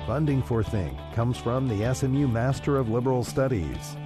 Funding for Think comes from the SMU Master of Liberal Studies.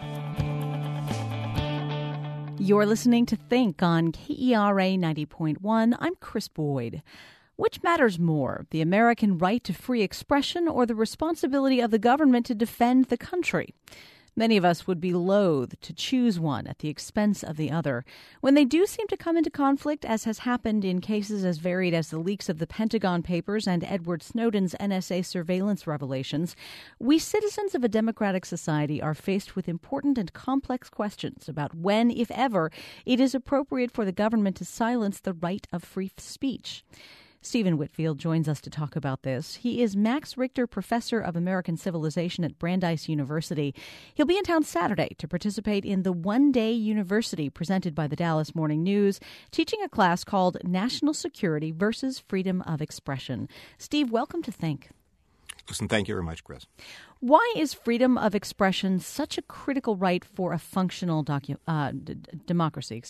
You're listening to Think on KERA 90.1. I'm Chris Boyd. Which matters more, the American right to free expression or the responsibility of the government to defend the country? Many of us would be loath to choose one at the expense of the other. When they do seem to come into conflict, as has happened in cases as varied as the leaks of the Pentagon Papers and Edward Snowden's NSA surveillance revelations, we citizens of a democratic society are faced with important and complex questions about when, if ever, it is appropriate for the government to silence the right of free speech. Stephen Whitfield joins us to talk about this. He is Max Richter Professor of American Civilization at Brandeis University. He'll be in town Saturday to participate in the One Day University presented by the Dallas Morning News, teaching a class called National Security versus Freedom of Expression. Steve, welcome to Think. Listen, thank you very much, Chris. Why is freedom of expression such a critical right for a functional democracy?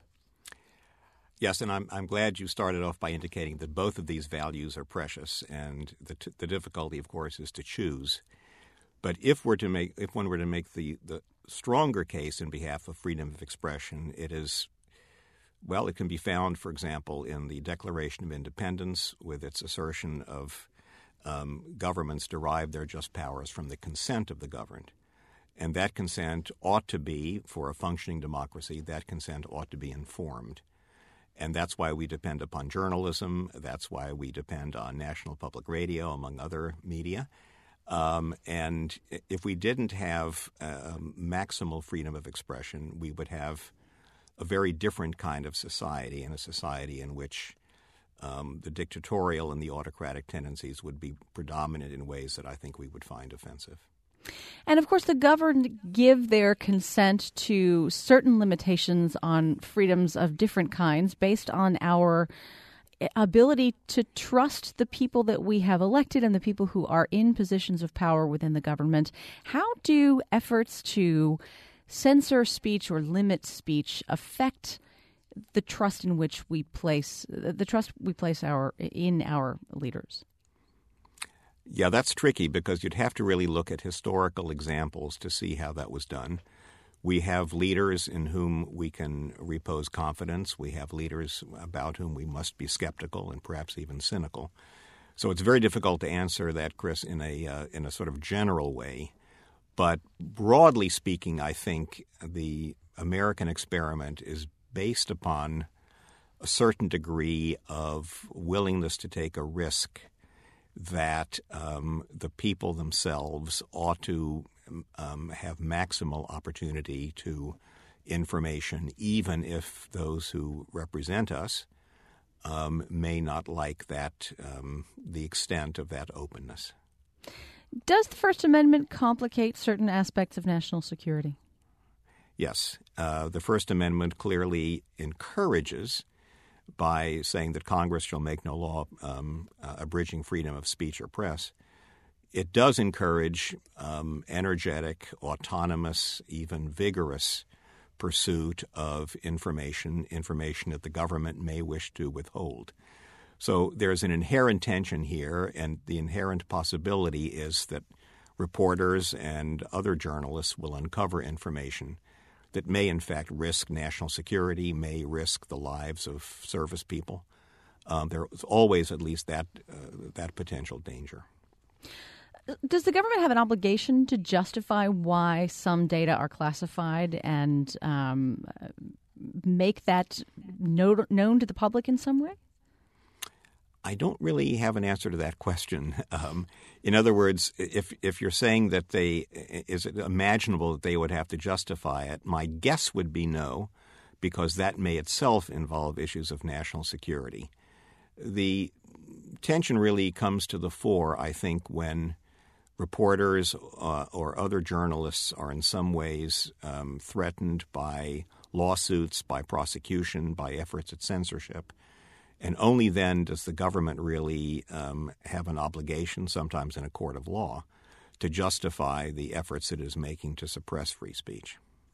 Yes, and I'm glad you started off by indicating that both of these values are precious, and the difficulty, of course, is to choose. But if one were to make the stronger case in behalf of freedom of expression, it can be found, for example, in the Declaration of Independence with its assertion of governments derive their just powers from the consent of the governed. And that consent ought to be, for a functioning democracy, that consent ought to be informed. And that's why we depend upon journalism. That's why we depend on National Public Radio, among other media. And if we didn't have maximal freedom of expression, we would have a very different kind of society, and a society in which the dictatorial and the autocratic tendencies would be predominant in ways that I think we would find offensive. And, of course, the governed give their consent to certain limitations on freedoms of different kinds based on our ability to trust the people that we have elected and the people who are in positions of power within the government. How do efforts to censor speech or limit speech affect the trust in which we place in our leaders? Yeah, that's tricky because you'd have to really look at historical examples to see how that was done. We have leaders in whom we can repose confidence. We have leaders about whom we must be skeptical and perhaps even cynical. So it's very difficult to answer that, Chris, in a sort of general way. But broadly speaking, I think the American experiment is based upon a certain degree of willingness to take a risk that the people themselves ought to have maximal opportunity to information, even if those who represent us may not like that the extent of that openness. Does the First Amendment complicate certain aspects of national security? Yes. The First Amendment clearly encourages, by saying that Congress shall make no law abridging freedom of speech or press, it does encourage energetic, autonomous, even vigorous pursuit of information that the government may wish to withhold. So there's an inherent tension here, and the inherent possibility is that reporters and other journalists will uncover information that may, in fact, risk national security, may risk the lives of service people. There is always at least that potential danger. Does the government have an obligation to justify why some data are classified and make that known to the public in some way? I don't really have an answer to that question. In other words, if you're saying that is it imaginable that they would have to justify it, my guess would be no, because that may itself involve issues of national security. The tension really comes to the fore, I think, when reporters or other journalists are in some ways threatened by lawsuits, by prosecution, by efforts at censorship. And only then does the government really have an obligation, sometimes in a court of law, to justify the efforts it is making to suppress free speech.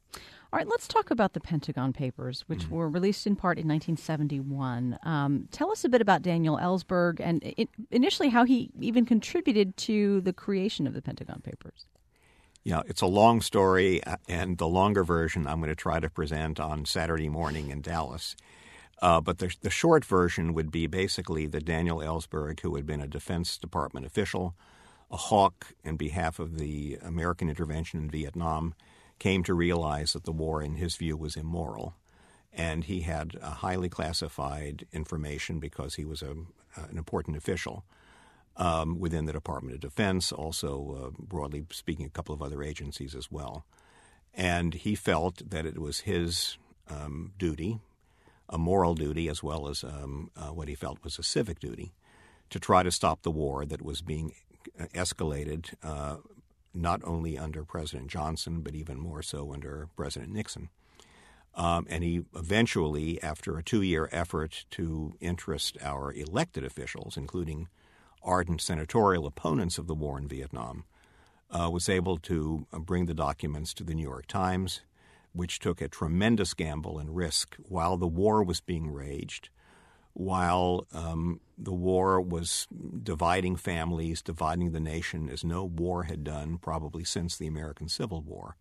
All right, let's talk about the Pentagon Papers, which were released in part in 1971. Tell us a bit about Daniel Ellsberg and initially how he even contributed to the creation of the Pentagon Papers. Yeah, it's a long story, and the longer version I'm going to try to present on Saturday morning in Dallas. But the short version would be basically that Daniel Ellsberg, who had been a Defense Department official, a hawk in behalf of the American intervention in Vietnam, came to realize that the war, in his view, was immoral. And he had highly classified information because he was an important official within the Department of Defense, also, broadly speaking, a couple of other agencies as well. And he felt that it was his duty, a moral duty as well as what he felt was a civic duty, to try to stop the war that was being escalated not only under President Johnson, but even more so under President Nixon. And he eventually, after a 2-year effort to interest our elected officials, including ardent senatorial opponents of the war in Vietnam, was able to bring the documents to the New York Times, which took a tremendous gamble and risk while the war was being waged, while the war was dividing families, dividing the nation as no war had done probably since the American Civil War,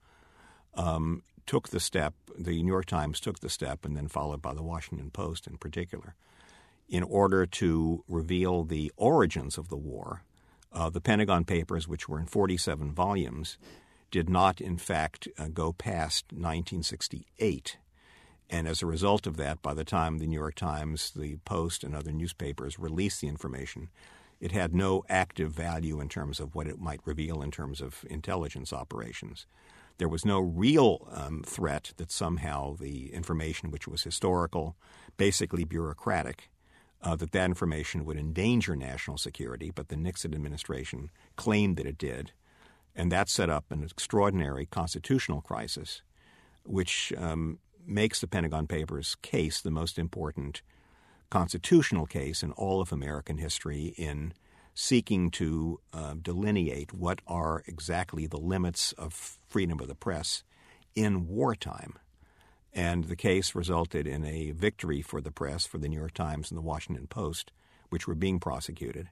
took the step, the New York Times took the step, and then followed by the Washington Post in particular, in order to reveal the origins of the war. The Pentagon Papers, which were in 47 volumes, did not, in fact, go past 1968. And as a result of that, by the time the New York Times, the Post, and other newspapers released the information, it had no active value in terms of what it might reveal in terms of intelligence operations. There was no real threat that somehow the information, which was historical, basically bureaucratic, that information would endanger national security, but the Nixon administration claimed that it did. And that set up an extraordinary constitutional crisis, which makes the Pentagon Papers case the most important constitutional case in all of American history in seeking to delineate what are exactly the limits of freedom of the press in wartime. And the case resulted in a victory for the press, for the New York Times and the Washington Post, which were being prosecuted,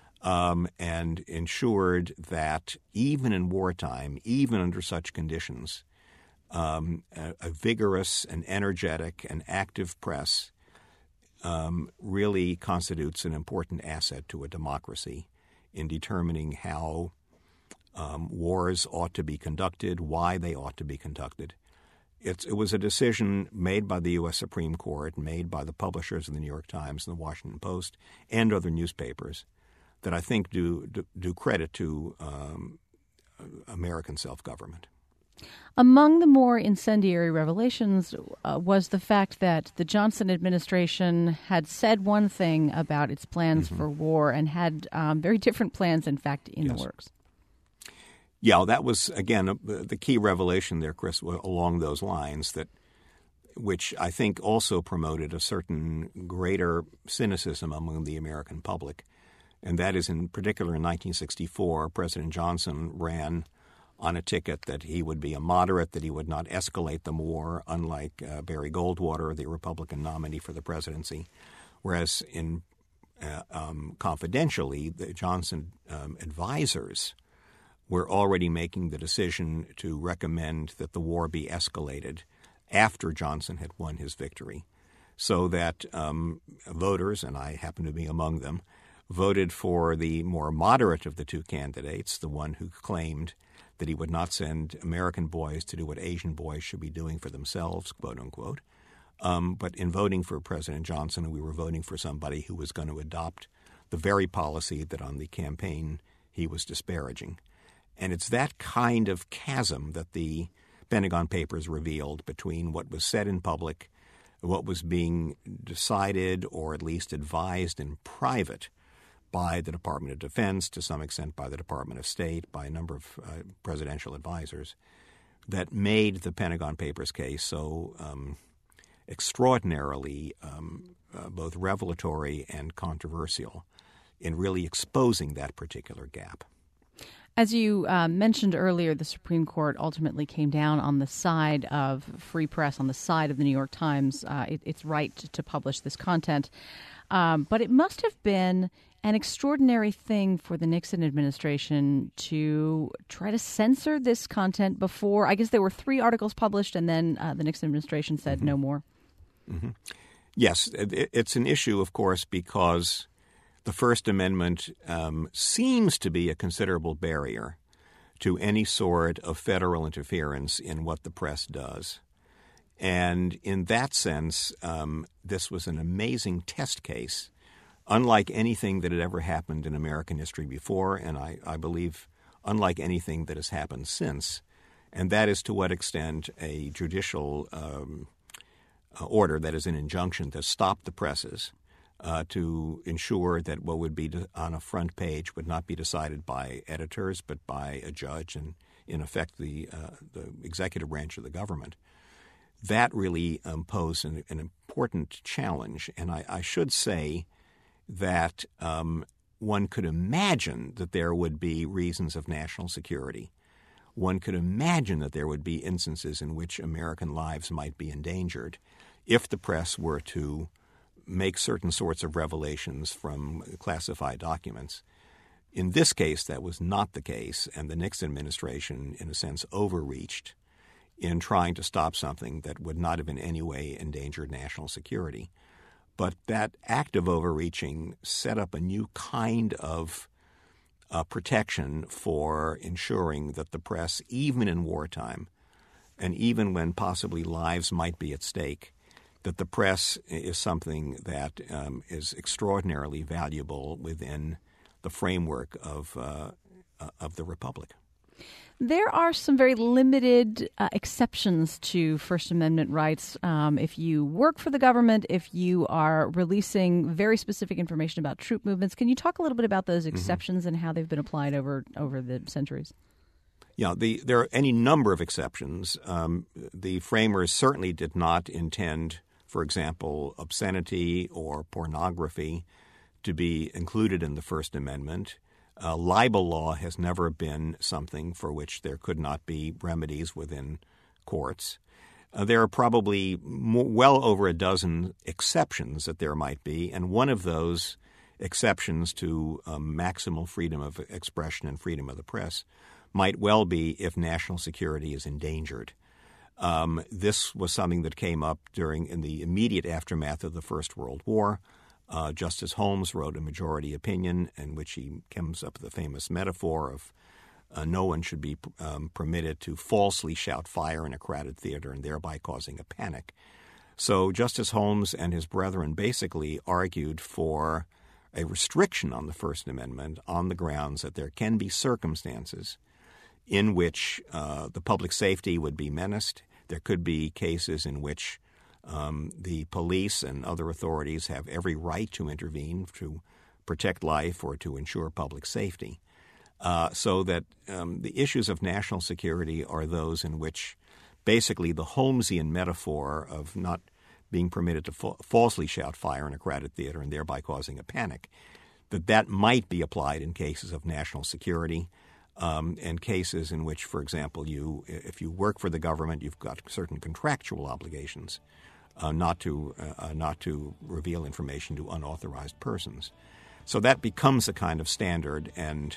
and ensured that even in wartime, even under such conditions, a vigorous and energetic and active press really constitutes an important asset to a democracy in determining how wars ought to be conducted, why they ought to be conducted. It was a decision made by the U.S. Supreme Court, made by the publishers of the New York Times and the Washington Post and other newspapers that I think do credit to American self-government. Among the more incendiary revelations was the fact that the Johnson administration had said one thing about its plans for war and had very different plans, in fact, in the works. Yeah, that was, again, the key revelation there, Chris, along those lines, which I think also promoted a certain greater cynicism among the American public. And that is, in particular, in 1964, President Johnson ran on a ticket that he would be a moderate, that he would not escalate the war, unlike Barry Goldwater, the Republican nominee for the presidency. Whereas confidentially, the Johnson advisors were already making the decision to recommend that the war be escalated after Johnson had won his victory, so that voters, and I happen to be among them, voted for the more moderate of the two candidates, the one who claimed that he would not send American boys to do what Asian boys should be doing for themselves, quote unquote. But in voting for President Johnson, we were voting for somebody who was going to adopt the very policy that on the campaign he was disparaging. And it's that kind of chasm that the Pentagon Papers revealed between what was said in public, what was being decided or at least advised in private by the Department of Defense, to some extent by the Department of State, by a number of presidential advisors, that made the Pentagon Papers case so extraordinarily both revelatory and controversial in really exposing that particular gap. As you mentioned earlier, the Supreme Court ultimately came down on the side of free press, on the side of the New York Times, its right to publish this content. But it must have been an extraordinary thing for the Nixon administration to try to censor this content before. I guess there were 3 articles published, and then the Nixon administration said no more. Mm-hmm. Yes, it's an issue, of course, because the First Amendment seems to be a considerable barrier to any sort of federal interference in what the press does. And in that sense, this was an amazing test case, unlike anything that had ever happened in American history before, and I believe unlike anything that has happened since. And that is to what extent a judicial order, that is an injunction to stop the presses, to ensure that what would be on a front page would not be decided by editors but by a judge and, in effect, the executive branch of the government. That really posed an important challenge. And I should say that one could imagine that there would be reasons of national security. One could imagine that there would be instances in which American lives might be endangered if the press were to make certain sorts of revelations from classified documents. In this case, that was not the case, and the Nixon administration, in a sense, overreached in trying to stop something that would not have in any way endangered national security. But that act of overreaching set up a new kind of protection for ensuring that the press, even in wartime, and even when possibly lives might be at stake, that the press is something that is extraordinarily valuable within the framework of the Republic. There are some very limited exceptions to First Amendment rights. If you work for the government, if you are releasing very specific information about troop movements, can you talk a little bit about those exceptions and how they've been applied over the centuries? Yeah, there are any number of exceptions. The framers certainly did not intend, for example, obscenity or pornography to be included in the First Amendment. Libel law has never been something for which there could not be remedies within courts. There are probably well over a dozen exceptions that there might be, and one of those exceptions to maximal freedom of expression and freedom of the press might well be if national security is endangered. This was something that came up in the immediate aftermath of the First World War. Justice Holmes wrote a majority opinion in which he comes up with the famous metaphor of no one should be permitted to falsely shout fire in a crowded theater and thereby causing a panic. So Justice Holmes and his brethren basically argued for a restriction on the First Amendment on the grounds that there can be circumstances in which the public safety would be menaced. There could be cases in which the police and other authorities have every right to intervene to protect life or to ensure public safety. So that the issues of national security are those in which basically the Holmesian metaphor of not being permitted to falsely shout fire in a crowded theater and thereby causing a panic, that might be applied in cases of national security. And cases in which, for example, if you work for the government, you've got certain contractual obligations not to reveal information to unauthorized persons. So that becomes a kind of standard, and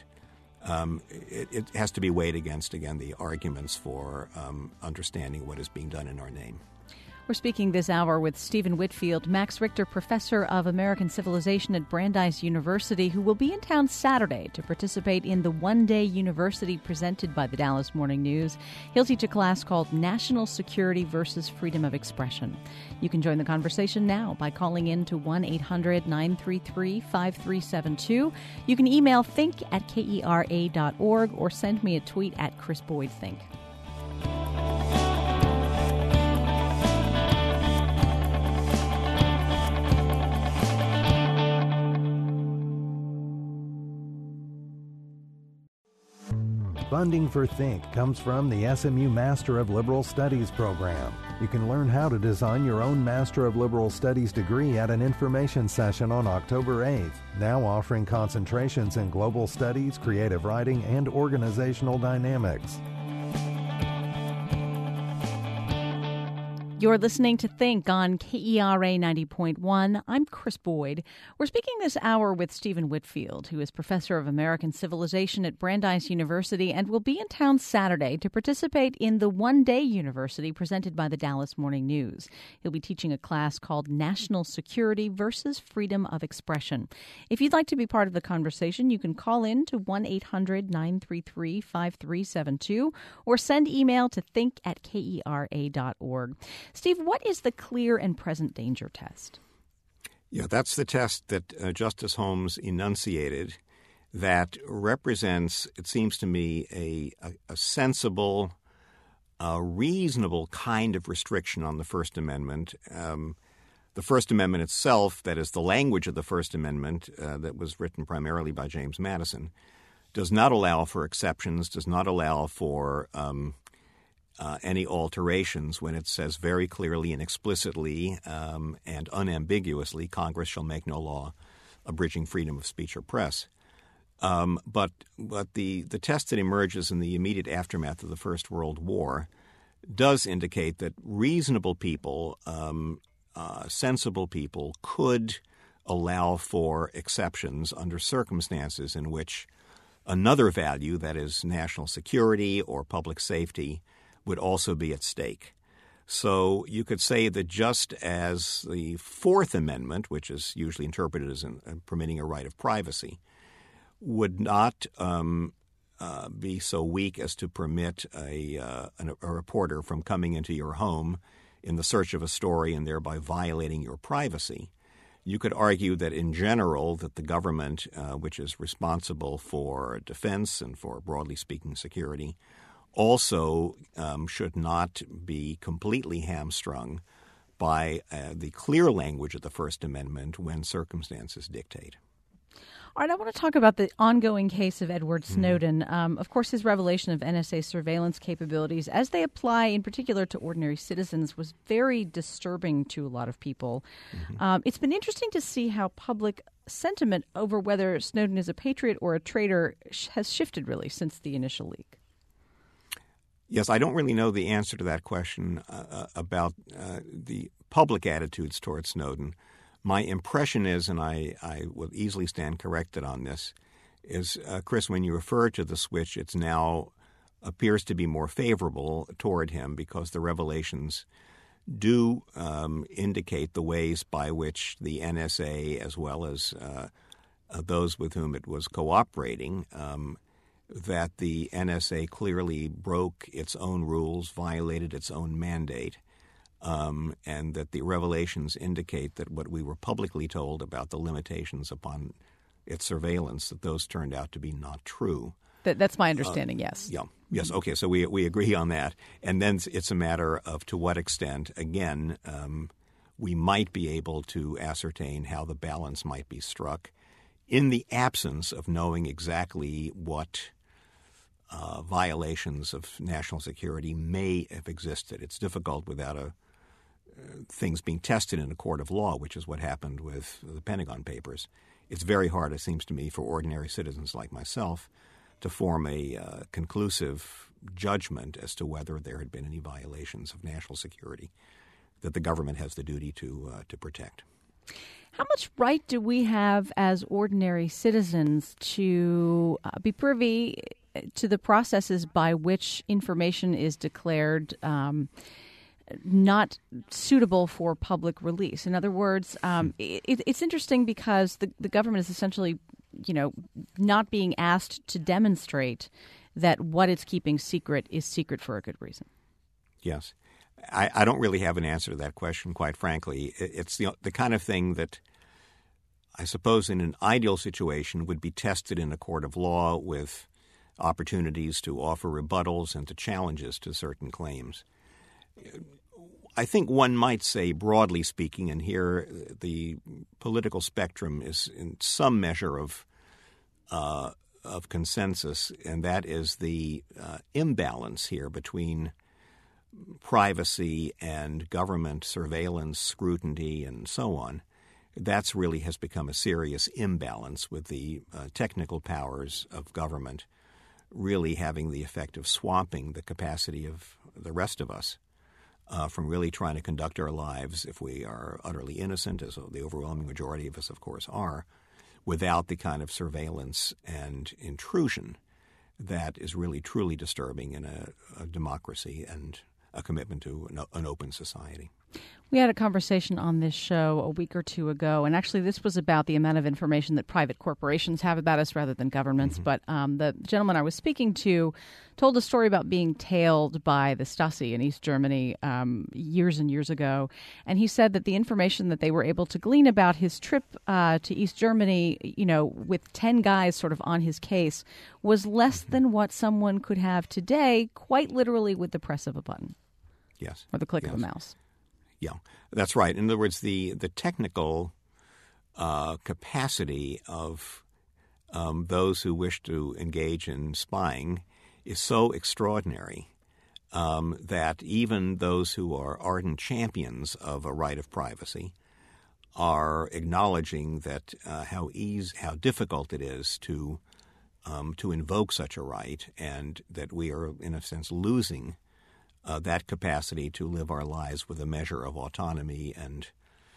it has to be weighed against, again, the arguments for understanding what is being done in our name. We're speaking this hour with Stephen Whitfield, Max Richter Professor of American Civilization at Brandeis University, who will be in town Saturday to participate in the one-day university presented by the Dallas Morning News. He'll teach a class called National Security versus Freedom of Expression. You can join the conversation now by calling in to 1-800-933-5372. You can email think@kera.org or send me a tweet at Chris Boyd Think. Funding for Think comes from the SMU Master of Liberal Studies program. You can learn how to design your own Master of Liberal Studies degree at an information session on October 8th, now offering concentrations in global studies, creative writing, and organizational dynamics. You're listening to Think on KERA 90.1. I'm Chris Boyd. We're speaking this hour with Stephen Whitfield, who is professor of American Civilization at Brandeis University and will be in town Saturday to participate in the One-Day University presented by the Dallas Morning News. He'll be teaching a class called National Security versus Freedom of Expression. If you'd like to be part of the conversation, you can call in to 1-800-933-5372 or send email to think@kera.org. Steve, what is the clear and present danger test? Yeah, that's the test that Justice Holmes enunciated that represents, it seems to me, a sensible, reasonable kind of restriction on the First Amendment. The First Amendment itself, that is the language of the First Amendment that was written primarily by James Madison, does not allow for exceptions, does not allow for any alterations when it says very clearly and explicitly and unambiguously, Congress shall make no law abridging freedom of speech or press. But the test that emerges in the immediate aftermath of the First World War does indicate that reasonable people, sensible people, could allow for exceptions under circumstances in which another value, that is national security or public safety, would also be at stake. So you could say that just as the Fourth Amendment, which is usually interpreted as permitting a right of privacy, would not be so weak as to permit a reporter from coming into your home in the search of a story and thereby violating your privacy, you could argue that in general that the government, which is responsible for defense and for, broadly speaking, security, also should not be completely hamstrung by the clear language of the First Amendment when circumstances dictate. All right, I want to talk about the ongoing case of Edward Snowden. Of course, his revelation of NSA surveillance capabilities, as they apply in particular to ordinary citizens, was very disturbing to a lot of people. It's been interesting to see how public sentiment over whether Snowden is a patriot or a traitor has shifted really since the initial leak. Yes, I don't really know the answer to that question about the public attitudes towards Snowden. My impression is, and I will easily stand corrected on this, is, Chris, when you refer to the switch, it now appears to be more favorable toward him because the revelations do indicate the ways by which the NSA, as well as those with whom it was cooperating, that the NSA clearly broke its own rules, violated its own mandate, and that the revelations indicate that what we were publicly told about the limitations upon its surveillance, that those turned out to be not true. That's my understanding, yes. Yeah. Yes. Okay. So we agree on that. And then it's a matter of to what extent, again, we might be able to ascertain how the balance might be struck in the absence of knowing exactly what violations of national security may have existed. It's difficult without things being tested in a court of law, which is what happened with the Pentagon Papers. It's very hard, it seems to me, for ordinary citizens like myself to form a conclusive judgment as to whether there had been any violations of national security that the government has the duty to protect. How much right do we have as ordinary citizens to be privy to the processes by which information is declared not suitable for public release? In other words, it's interesting because the government is essentially, not being asked to demonstrate that what it's keeping secret is secret for a good reason. Yes. I don't really have an answer to that question, quite frankly. It's the kind of thing that I suppose in an ideal situation would be tested in a court of law with opportunities to offer rebuttals and to challenges to certain claims. I think one might say, broadly speaking, and here the political spectrum is in some measure of consensus, and that is the imbalance here between privacy and government surveillance, scrutiny, and so on, that's really has become a serious imbalance with the technical powers of government really having the effect of swamping the capacity of the rest of us from really trying to conduct our lives, if we are utterly innocent, as the overwhelming majority of us, of course, are, without the kind of surveillance and intrusion that is really truly disturbing in a democracy and a commitment to an open society. We had a conversation on this show a week or two ago, and actually this was about the amount of information that private corporations have about us rather than governments. But the gentleman I was speaking to told a story about being tailed by the Stasi in East Germany years and years ago. And he said that the information that they were able to glean about his trip to East Germany, with 10 guys sort of on his case, was less than what someone could have today, quite literally with the press of a button. Yes. Or the click of a mouse. Yeah, that's right. In other words, the technical capacity of those who wish to engage in spying is so extraordinary that even those who are ardent champions of a right of privacy are acknowledging that how difficult it is to invoke such a right, and that we are, in a sense, losing that capacity to live our lives with a measure of autonomy and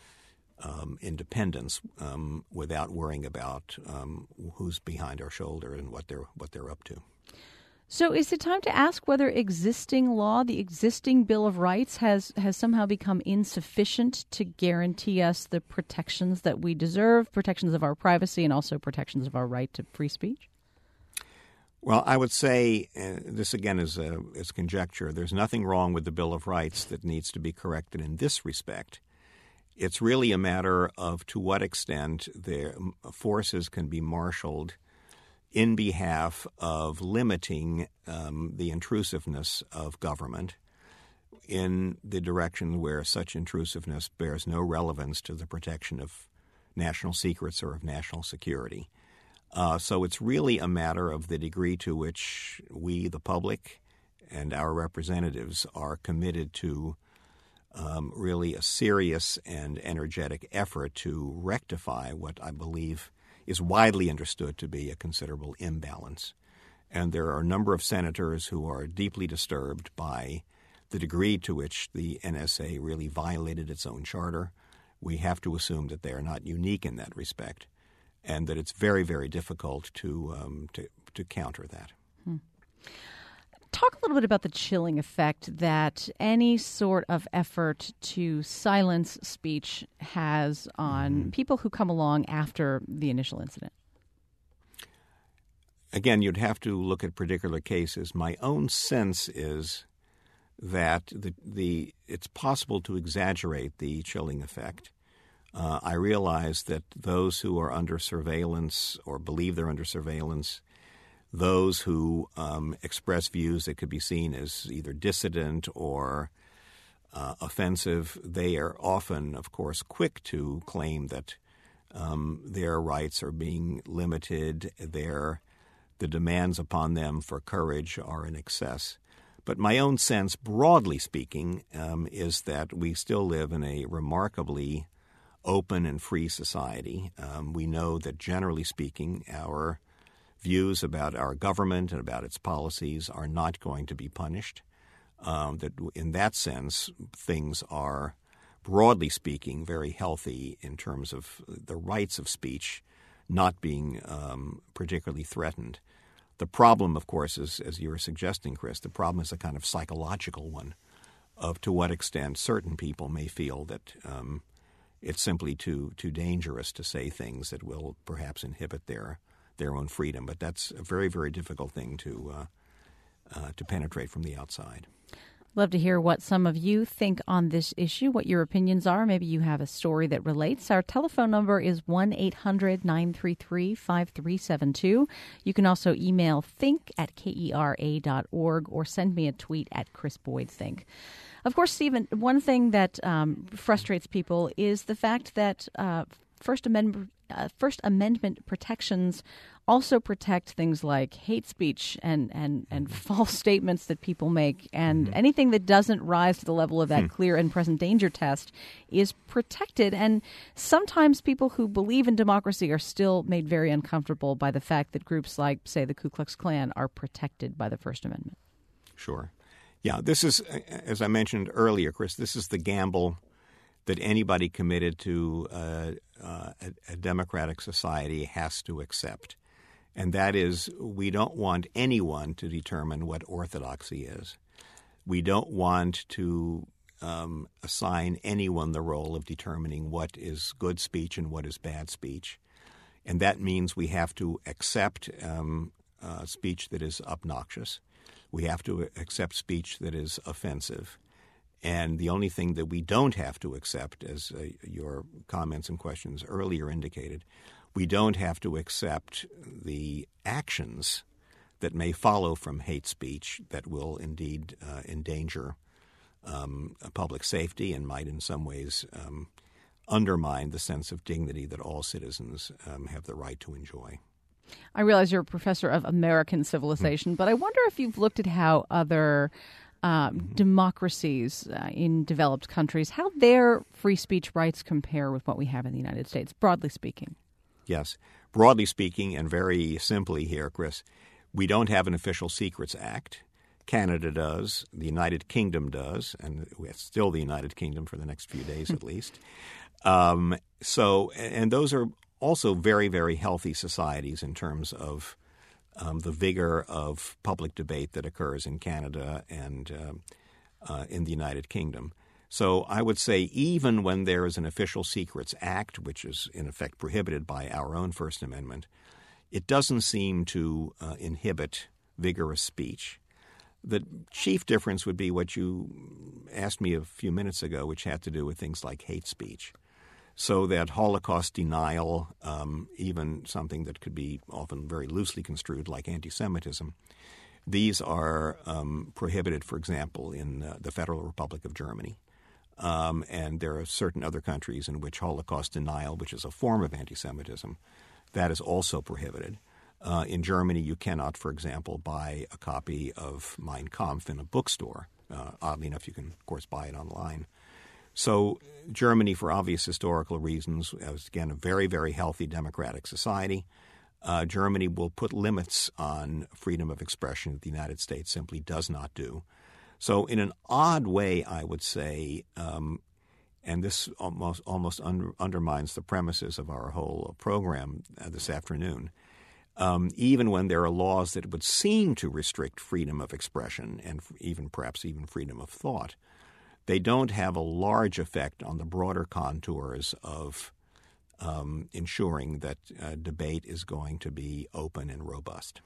independence without worrying about who's behind our shoulder and what they're up to. So is it time to ask whether existing law, the existing Bill of Rights, has somehow become insufficient to guarantee us the protections that we deserve, protections of our privacy and also protections of our right to free speech? Well, I would say this again is conjecture. There's nothing wrong with the Bill of Rights that needs to be corrected in this respect. It's really a matter of to what extent their forces can be marshaled in behalf of limiting the intrusiveness of government in the direction where such intrusiveness bears no relevance to the protection of national secrets or of national security. So it's really a matter of the degree to which we, the public, and our representatives are committed to really a serious and energetic effort to rectify what I believe is widely understood to be a considerable imbalance. And there are a number of senators who are deeply disturbed by the degree to which the NSA really violated its own charter. We have to assume that they are not unique in that respect, and that it's very, very difficult to counter that. Talk a little bit about the chilling effect that any sort of effort to silence speech has on people who come along after the initial incident. Again, you'd have to look at particular cases. My own sense is that it's possible to exaggerate the chilling effect. I realize that those who are under surveillance or believe they're under surveillance, those who express views that could be seen as either dissident or offensive, they are often, of course, quick to claim that their rights are being limited, the demands upon them for courage are in excess. But my own sense, broadly speaking, is that we still live in a remarkably open and free society. We know that, generally speaking, our views about our government and about its policies are not going to be punished. That in that sense, things are, broadly speaking, very healthy in terms of the rights of speech not being particularly threatened. The problem, of course, is, as you were suggesting, Chris, the problem is a kind of psychological one of to what extent certain people may feel that it's simply too dangerous to say things that will perhaps inhibit their own freedom. But that's a very, very difficult thing to penetrate from the outside. Love to hear what some of you think on this issue, what your opinions are. Maybe you have a story that relates. Our telephone number is 1-800-933-5372. You can also email think@kera.org or send me a tweet at Chris Boyd Think. Of course, Stephen, one thing that frustrates people is the fact that First Amendment protections also protect things like hate speech and false statements that people make, and anything that doesn't rise to the level of that clear and present danger test is protected. And sometimes people who believe in democracy are still made very uncomfortable by the fact that groups like, say, the Ku Klux Klan are protected by the First Amendment. Sure. Yeah, this is, as I mentioned earlier, Chris, this is the gamble that anybody committed to a democratic society has to accept. And that is, we don't want anyone to determine what orthodoxy is. We don't want to assign anyone the role of determining what is good speech and what is bad speech. And that means we have to accept speech that is obnoxious. We have to accept speech that is offensive. And the only thing that we don't have to accept, as your comments and questions earlier indicated, we don't have to accept the actions that may follow from hate speech that will indeed endanger public safety and might in some ways undermine the sense of dignity that all citizens have the right to enjoy. I realize you're a professor of American civilization, but I wonder if you've looked at how other democracies in developed countries, how their free speech rights compare with what we have in the United States, broadly speaking. Yes. Broadly speaking, and very simply here, Chris, we don't have an Official Secrets Act. Canada does. The United Kingdom does, and it's still the United Kingdom for the next few days at least. And those are also very, very healthy societies in terms of the vigor of public debate that occurs in Canada and in the United Kingdom. So I would say even when there is an Official Secrets Act, which is in effect prohibited by our own First Amendment, it doesn't seem to inhibit vigorous speech. The chief difference would be what you asked me a few minutes ago, which had to do with things like hate speech. So that Holocaust denial, even something that could be often very loosely construed like anti-Semitism, these are prohibited, for example, in the Federal Republic of Germany. And there are certain other countries in which Holocaust denial, which is a form of anti-Semitism, that is also prohibited. In Germany, you cannot, for example, buy a copy of Mein Kampf in a bookstore. Oddly enough, you can, of course, buy it online. So Germany, for obvious historical reasons, is, again, a very, very healthy democratic society. Germany will put limits on freedom of expression that the United States simply does not do. So in an odd way, I would say, and this almost undermines the premises of our whole program this afternoon, even when there are laws that would seem to restrict freedom of expression and perhaps even freedom of thought, they don't have a large effect on the broader contours of ensuring that debate is going to be open and robust.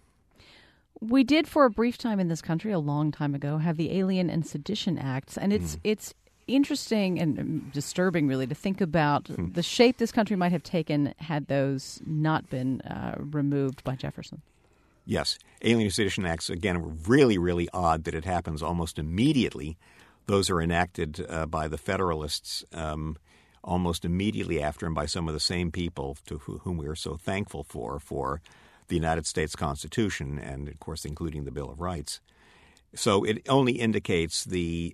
We did, for a brief time in this country, a long time ago, have the Alien and Sedition Acts, and it's interesting and disturbing, really, to think about the shape this country might have taken had those not been removed by Jefferson. Yes. Alien and Sedition Acts, again, were really, really odd that it happens almost immediately. Those are enacted by the Federalists almost immediately after, and by some of the same people to whom we are so thankful for the United States Constitution and, of course, including the Bill of Rights. So it only indicates the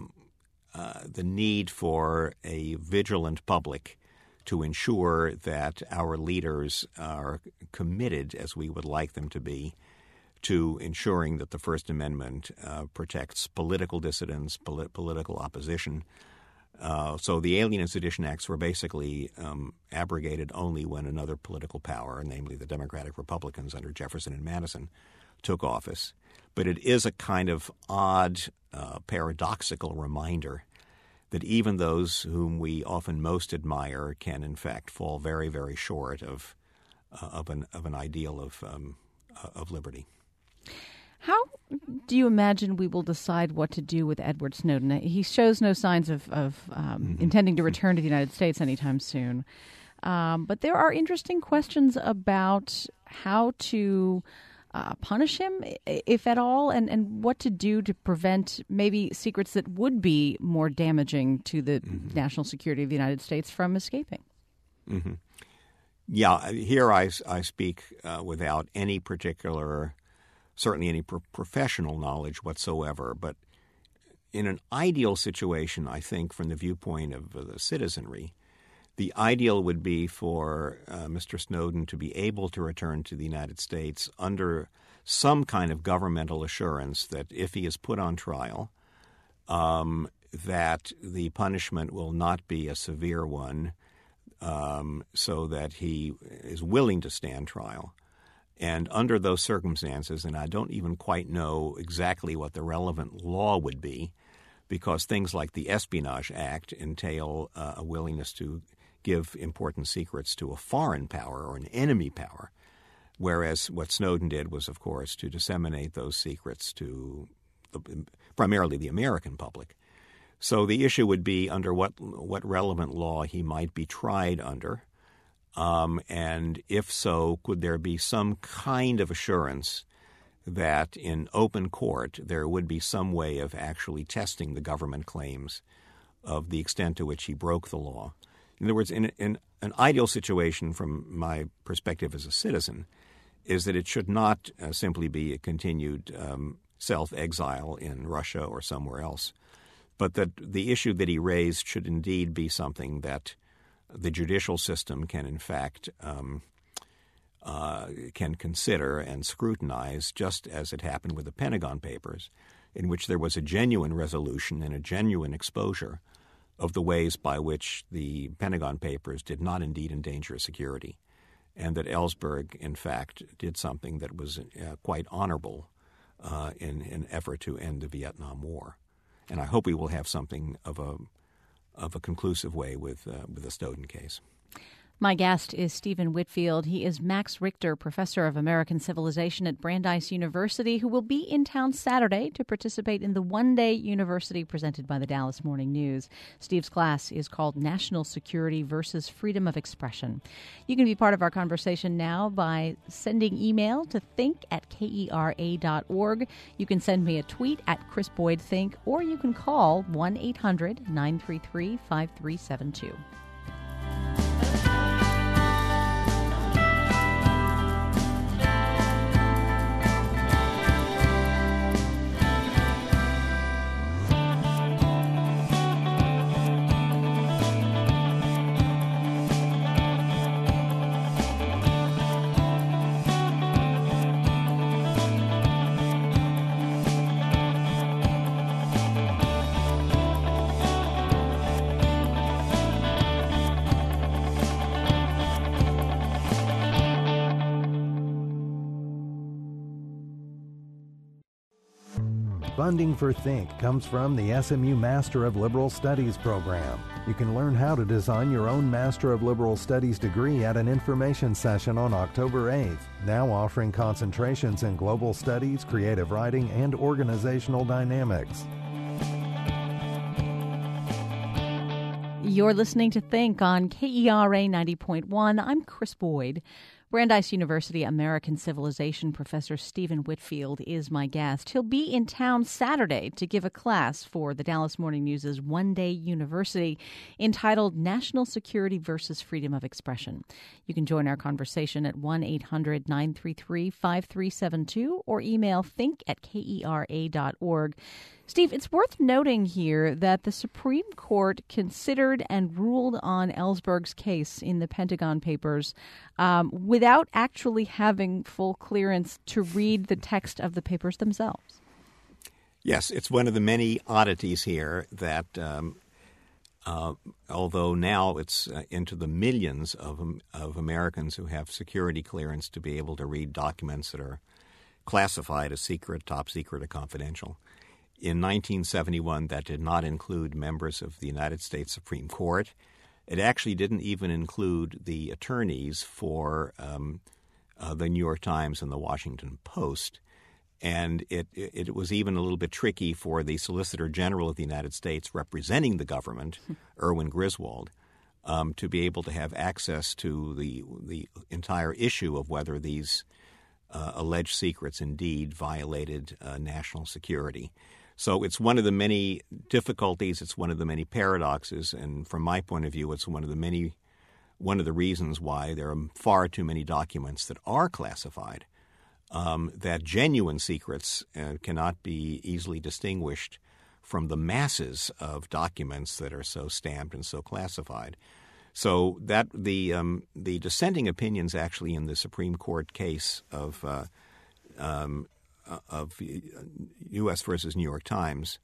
need for a vigilant public to ensure that our leaders are committed, as we would like them to be, to ensuring that the First Amendment protects political dissidents, political opposition. So the Alien and Sedition Acts were basically abrogated only when another political power, namely the Democratic Republicans under Jefferson and Madison, took office. But it is a kind of odd, paradoxical reminder that even those whom we often most admire can, in fact, fall very, very short of an ideal of liberty. How do you imagine we will decide what to do with Edward Snowden? He shows no signs of intending to return to the United States anytime soon. But there are interesting questions about how to punish him, if at all, and what to do to prevent maybe secrets that would be more damaging to the national security of the United States from escaping. Mm-hmm. Yeah, here I speak without any particular, certainly any professional knowledge whatsoever. But in an ideal situation, I think, from the viewpoint of the citizenry, the ideal would be for Mr. Snowden to be able to return to the United States under some kind of governmental assurance that if he is put on trial, that the punishment will not be a severe one, so that he is willing to stand trial. And under those circumstances, and I don't even quite know exactly what the relevant law would be, because things like the Espionage Act entail a willingness to give important secrets to a foreign power or an enemy power, whereas what Snowden did was, of course, to disseminate those secrets to primarily the American public. So the issue would be under what relevant law he might be tried under, and if so, could there be some kind of assurance that in open court there would be some way of actually testing the government claims of the extent to which he broke the law. In other words, in an ideal situation from my perspective as a citizen is that it should not simply be a continued self-exile in Russia or somewhere else, but that the issue that he raised should indeed be something that the judicial system can, in fact, can consider and scrutinize, just as it happened with the Pentagon Papers, in which there was a genuine resolution and a genuine exposure of the ways by which the Pentagon Papers did not indeed endanger security, and that Ellsberg, in fact, did something that was quite honorable in an effort to end the Vietnam War. And I hope we will have something of a conclusive way with the Snowden case. My guest is Stephen Whitfield. He is Max Richter Professor of American Civilization at Brandeis University, who will be in town Saturday to participate in the one-day university presented by the Dallas Morning News. Steve's class is called National Security versus Freedom of Expression. You can be part of our conversation now by sending email to think@kera.org. You can send me a tweet at Chris Boyd Think, or you can call 1-800-933-5372. Funding for Think comes from the SMU Master of Liberal Studies program. You can learn how to design your own Master of Liberal Studies degree at an information session on October 8th, now offering concentrations in global studies, creative writing, and organizational dynamics. You're listening to Think on KERA 90.1. I'm Chris Boyd. Brandeis University American Civilization Professor Stephen Whitfield is my guest. He'll be in town Saturday to give a class for the Dallas Morning News' one-day university entitled National Security versus Freedom of Expression. You can join our conversation at 1-800-933-5372 or email think@kera.org. Steve, it's worth noting here that the Supreme Court considered and ruled on Ellsberg's case in the Pentagon Papers without actually having full clearance to read the text of the papers themselves. Yes, it's one of the many oddities here that although now it's into the millions of Americans who have security clearance to be able to read documents that are classified as secret, top secret, or confidential. In 1971, that did not include members of the United States Supreme Court. It actually didn't even include the attorneys for the New York Times and the Washington Post. And it was even a little bit tricky for the Solicitor General of the United States representing the government, Erwin Griswold, to be able to have access to the entire issue of whether these alleged secrets indeed violated national security. So it's one of the many difficulties, it's one of the many paradoxes, and from my point of view, it's one of the many one of the reasons why there are far too many documents that are classified, that genuine secrets cannot be easily distinguished from the masses of documents that are so stamped and so classified. So that the dissenting opinions actually in the Supreme Court case of U.S. versus New York Times,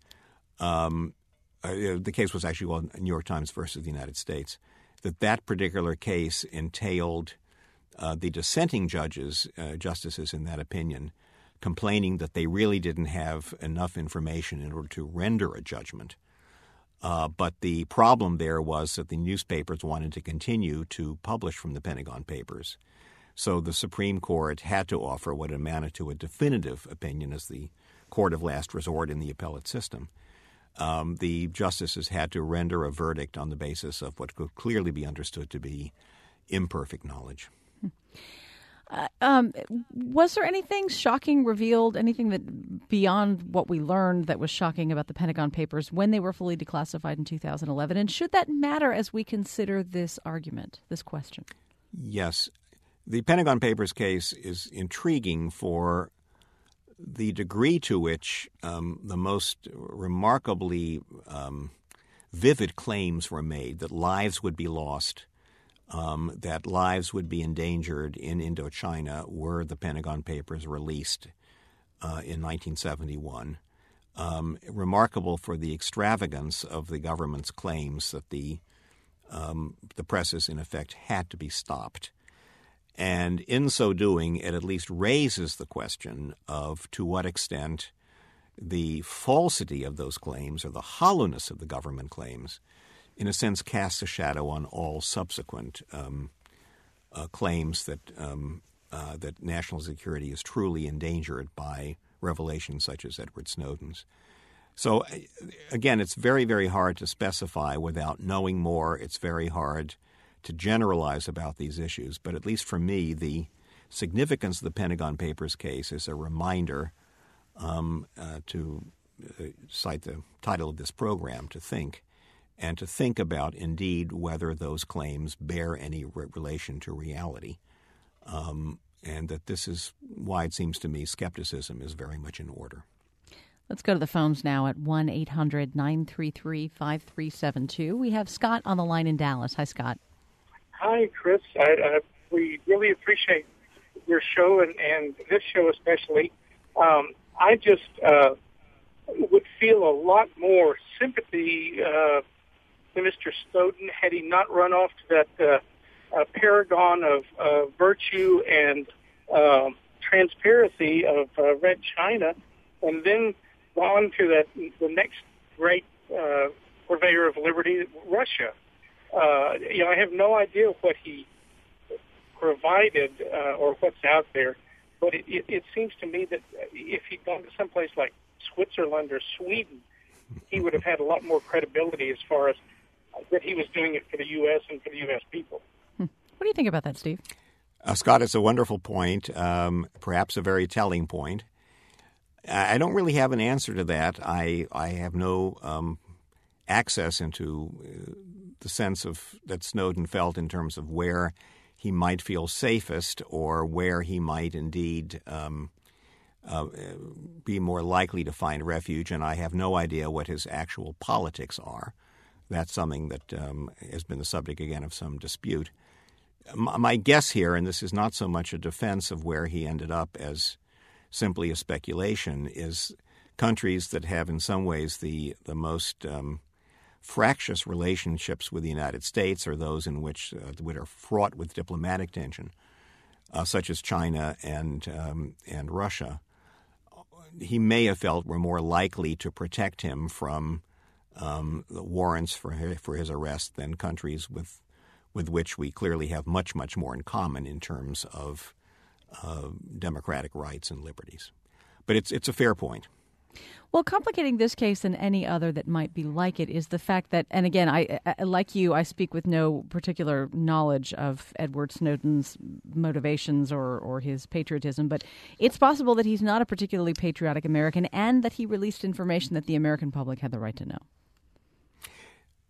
the case was actually called New York Times versus the United States, that particular case entailed the dissenting justices in that opinion, complaining that they really didn't have enough information in order to render a judgment. But the problem there was that the newspapers wanted to continue to publish from the Pentagon Papers. So the Supreme Court had to offer what amounted to a definitive opinion as the court of last resort in the appellate system. The justices had to render a verdict on the basis of what could clearly be understood to be imperfect knowledge. Was there anything shocking revealed, anything that beyond what we learned that was shocking about the Pentagon Papers when they were fully declassified in 2011? And should that matter as we consider this argument, this question? Yes. The Pentagon Papers case is intriguing for the degree to which the most remarkably vivid claims were made that lives would be lost, that lives would be endangered in Indochina were the Pentagon Papers released in 1971. Remarkable for the extravagance of the government's claims that the presses, in effect, had to be stopped. And in so doing, it at least raises the question of to what extent the falsity of those claims or the hollowness of the government claims, in a sense, casts a shadow on all subsequent claims that national security is truly endangered by revelations such as Edward Snowden's. So, again, it's very, very hard to specify without knowing more. It's very hard to generalize about these issues. But at least for me, the significance of the Pentagon Papers case is a reminder, to cite the title of this program, to think about, indeed, whether those claims bear any relation to reality. And that this is why it seems to me skepticism is very much in order. Let's go to the phones now at 1-800-933-5372. We have Scott on the line in Dallas. Hi, Scott. Hi, Chris. We really appreciate your show and this show especially. I just would feel a lot more sympathy to Mr. Snowden had he not run off to that paragon of virtue and transparency of Red China, and then gone to the next great purveyor of liberty, Russia. I have no idea what he provided or what's out there, but it seems to me that if he'd gone to someplace like Switzerland or Sweden, he would have had a lot more credibility as far as that he was doing it for the U.S. and for the U.S. people. What do you think about that, Steve? Scott, it's a wonderful point, perhaps a very telling point. I don't really have an answer to that. I have no access into the sense of that Snowden felt in terms of where he might feel safest or where he might indeed be more likely to find refuge, and I have no idea what his actual politics are. That's something that has been the subject, again, of some dispute. My guess here, and this is not so much a defense of where he ended up as simply a speculation, is countries that have in some ways the most fractious relationships with the United States are those in which are fraught with diplomatic tension, such as China and Russia. He may have felt were more likely to protect him from the warrants for his arrest than countries with which we clearly have much, much more in common in terms of democratic rights and liberties. But it's a fair point. Well, complicating this case and any other that might be like it is the fact that, and again, I like you, I speak with no particular knowledge of Edward Snowden's motivations or his patriotism, but it's possible that he's not a particularly patriotic American and that he released information that the American public had the right to know.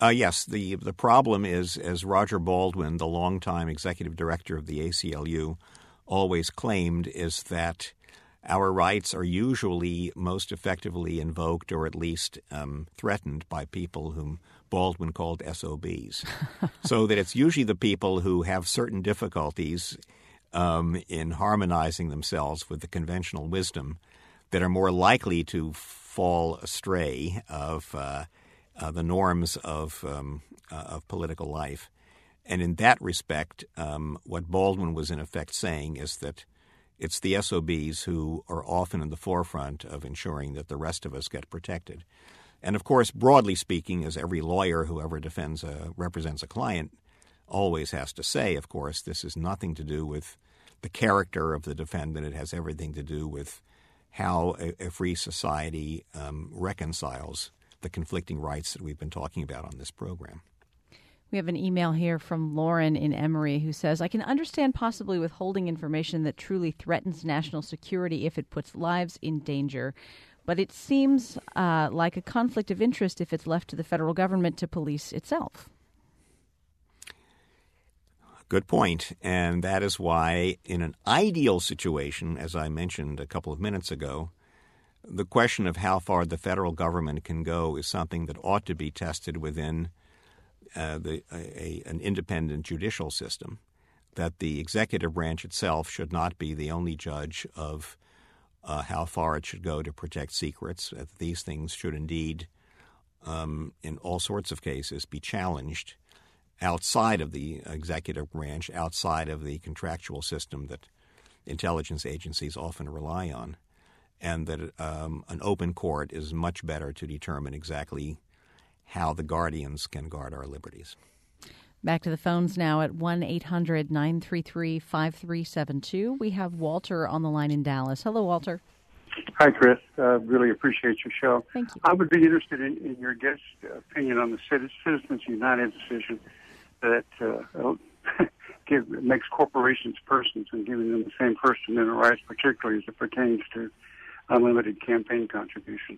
Yes, the problem is, as Roger Baldwin, the longtime executive director of the ACLU, always claimed, is that our rights are usually most effectively invoked or at least threatened by people whom Baldwin called SOBs. So that it's usually the people who have certain difficulties in harmonizing themselves with the conventional wisdom that are more likely to fall astray of the norms of political life. And in that respect, what Baldwin was in effect saying is that it's the SOBs who are often in the forefront of ensuring that the rest of us get protected. And of course, broadly speaking, as every lawyer who ever represents a client always has to say, of course, this has nothing to do with the character of the defendant. It has everything to do with how a free society reconciles the conflicting rights that we've been talking about on this program. We have an email here from Lauren in Emory who says, I can understand possibly withholding information that truly threatens national security if it puts lives in danger, but it seems like a conflict of interest if it's left to the federal government to police itself. Good point. And that is why in an ideal situation, as I mentioned a couple of minutes ago, the question of how far the federal government can go is something that ought to be tested within an independent judicial system, that the executive branch itself should not be the only judge of how far it should go to protect secrets. That these things should indeed, in all sorts of cases, be challenged outside of the executive branch, outside of the contractual system that intelligence agencies often rely on, and that an open court is much better to determine exactly how the guardians can guard our liberties. Back to the phones now at 1-800-933-5372. We have Walter on the line in Dallas. Hello, Walter. Hi, Chris. Really appreciate your show. Thank you. I would be interested in your guest's opinion on the Citizens United decision that makes corporations persons and giving them the same First Amendment rights, particularly as it pertains to unlimited campaign contributions.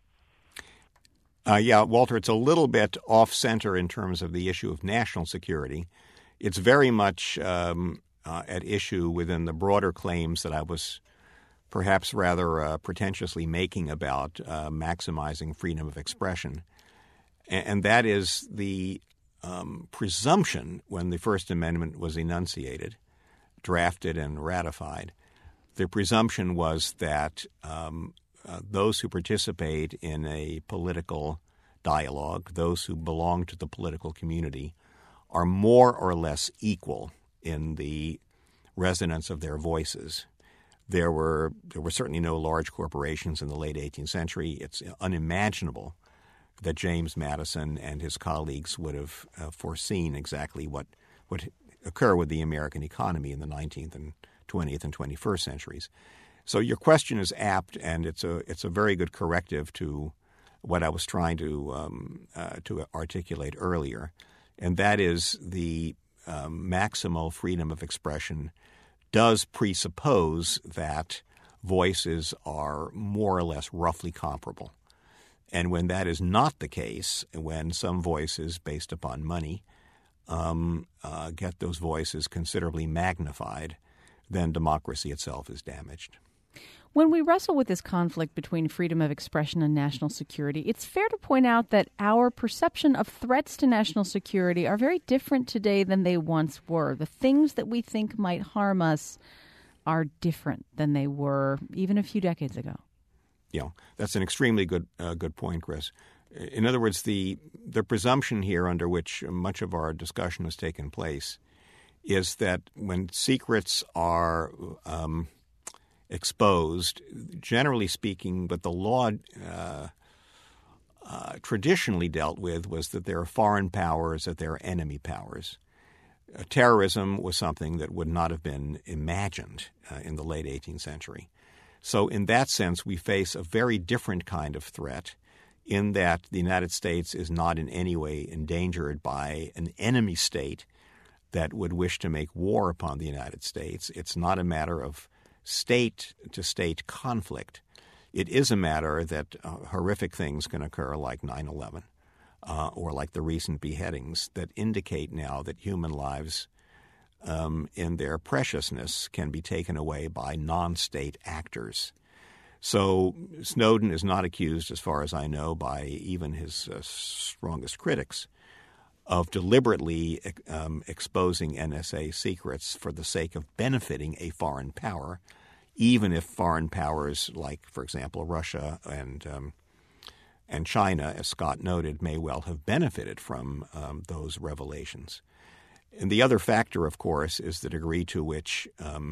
Walter, it's a little bit off-center in terms of the issue of national security. It's very much at issue within the broader claims that I was perhaps rather pretentiously making about maximizing freedom of expression. And that is the presumption when the First Amendment was enunciated, drafted, and ratified. The presumption was that those who participate in a political dialogue, those who belong to the political community, are more or less equal in the resonance of their voices. There were certainly no large corporations in the late 18th century. It's unimaginable that James Madison and his colleagues would have foreseen exactly what would occur with the American economy in the 19th and 20th and 21st centuries. So your question is apt, and it's a very good corrective to what I was trying to articulate earlier, and that is the maximal freedom of expression does presuppose that voices are more or less roughly comparable. And when that is not the case, when some voices based upon money get those voices considerably magnified, then democracy itself is damaged. When we wrestle with this conflict between freedom of expression and national security, it's fair to point out that our perception of threats to national security are very different today than they once were. The things that we think might harm us are different than they were even a few decades ago. Yeah, that's an extremely good point, Chris. In other words, the presumption here under which much of our discussion has taken place is that when secrets are exposed, generally speaking, what the law traditionally dealt with was that there are foreign powers, that there are enemy powers. Terrorism was something that would not have been imagined in the late 18th century. So in that sense, we face a very different kind of threat in that the United States is not in any way endangered by an enemy state that would wish to make war upon the United States. It's not a matter of state-to-state conflict. It is a matter that horrific things can occur like 9/11. or like the recent beheadings that indicate now that human lives in their preciousness can be taken away by non-state actors. So Snowden is not accused, as far as I know, by even his strongest critics of deliberately exposing NSA secrets for the sake of benefiting a foreign power, even if foreign powers like, for example, Russia and China, as Scott noted, may well have benefited from those revelations. And the other factor, of course, is the degree to which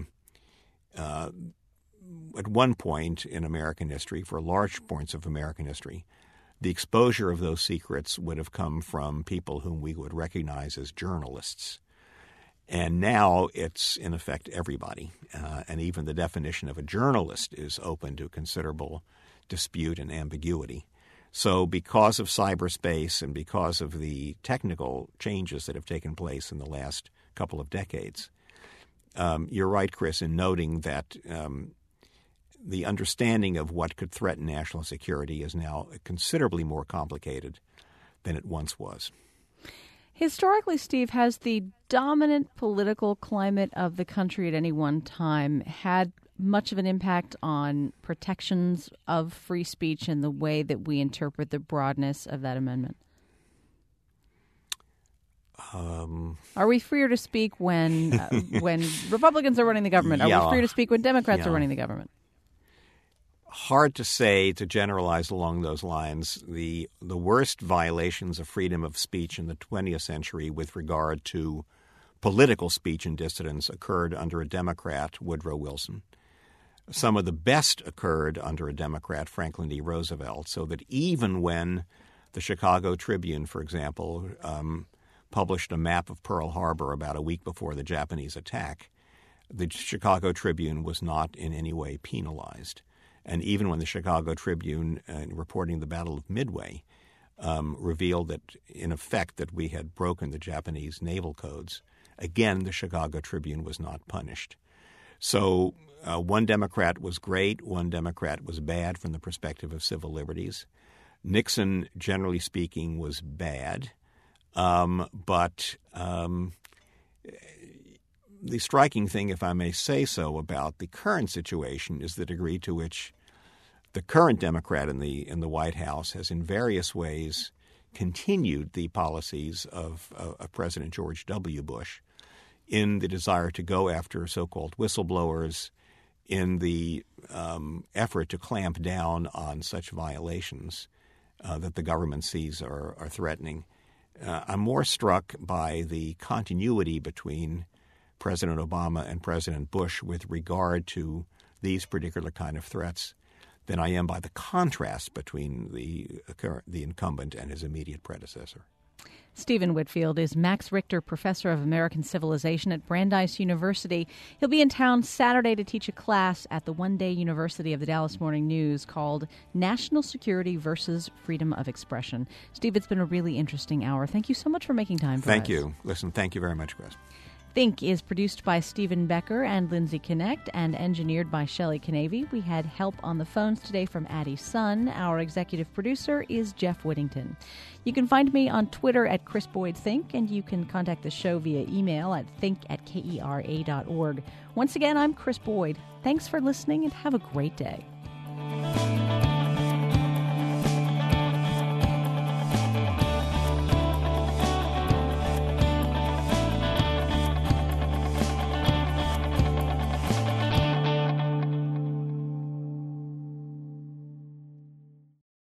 at one point in American history, for large points of American history, the exposure of those secrets would have come from people whom we would recognize as journalists. And now it's, in effect, everybody. And even the definition of a journalist is open to considerable dispute and ambiguity. So because of cyberspace and because of the technical changes that have taken place in the last couple of decades, you're right, Chris, in noting that the understanding of what could threaten national security is now considerably more complicated than it once was. Historically, Steve, has the dominant political climate of the country at any one time had much of an impact on protections of free speech and the way that we interpret the broadness of that amendment? Are we freer to speak when Republicans are running the government? Are we freer to speak when Democrats are running the government? Hard to say, to generalize along those lines. The worst violations of freedom of speech in the 20th century with regard to political speech and dissidence occurred under a Democrat, Woodrow Wilson. Some of the best occurred under a Democrat, Franklin D. Roosevelt, so that even when the Chicago Tribune, for example, published a map of Pearl Harbor about a week before the Japanese attack, the Chicago Tribune was not in any way penalized. And even when the Chicago Tribune, reporting the Battle of Midway, revealed that, in effect, that we had broken the Japanese naval codes, again, the Chicago Tribune was not punished. So one Democrat was great, one Democrat was bad from the perspective of civil liberties. Nixon, generally speaking, was bad. But the striking thing, if I may say so, about the current situation is the degree to which the current Democrat in the White House has in various ways continued the policies of President George W. Bush in the desire to go after so-called whistleblowers, in the effort to clamp down on such violations that the government sees are threatening. I'm more struck by the continuity between President Obama and President Bush with regard to these particular kind of threats than I am by the contrast between the incumbent and his immediate predecessor. Stephen Whitfield is Max Richter Professor of American Civilization at Brandeis University. He'll be in town Saturday to teach a class at the one-day university of the Dallas Morning News called National Security versus Freedom of Expression. Steve, it's been a really interesting hour. Thank you so much for making time for us. Thank you. Listen, thank you very much, Chris. Think is produced by Stephen Becker and Lindsay Connect and engineered by Shelley Canavy. We had help on the phones today from Addie Sun. Our executive producer is Jeff Whittington. You can find me on Twitter at Chris Boyd Think, and you can contact the show via email at think@kera.org. Once again, I'm Chris Boyd. Thanks for listening and have a great day.